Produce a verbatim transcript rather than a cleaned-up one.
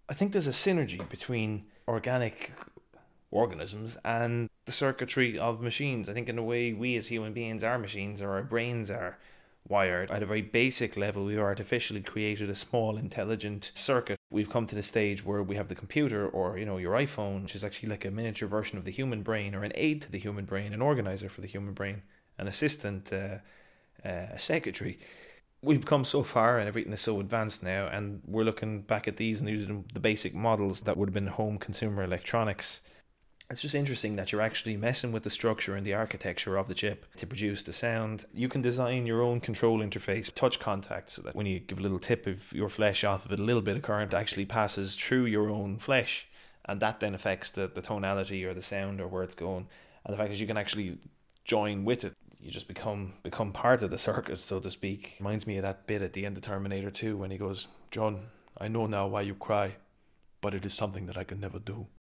I think there's a synergy between organic organisms and the circuitry of machines. I think in a way we as human beings are machines, or our brains are wired. At a very basic level, we've artificially created a small intelligent circuit. We've come to the stage where we have the computer, or you know, your iPhone, which is actually like a miniature version of the human brain, or an aid to the human brain, an organizer for the human brain, an assistant, uh, uh, a secretary. We've come so far and everything is so advanced now, and we're looking back at these and using the basic models that would have been home consumer electronics. It's just interesting that you're actually messing with the structure and the architecture of the chip to produce the sound. You can design your own control interface, touch contact, so that when you give a little tip of your flesh off of it, a little bit of current actually passes through your own flesh, and that then affects the, the tonality or the sound or where it's going. And the fact is you can actually join with it. You just become become part of the circuit, so to speak. Reminds me of that bit at the end of Terminator two when he goes, "John, I know now why you cry, but it is something that I can never do."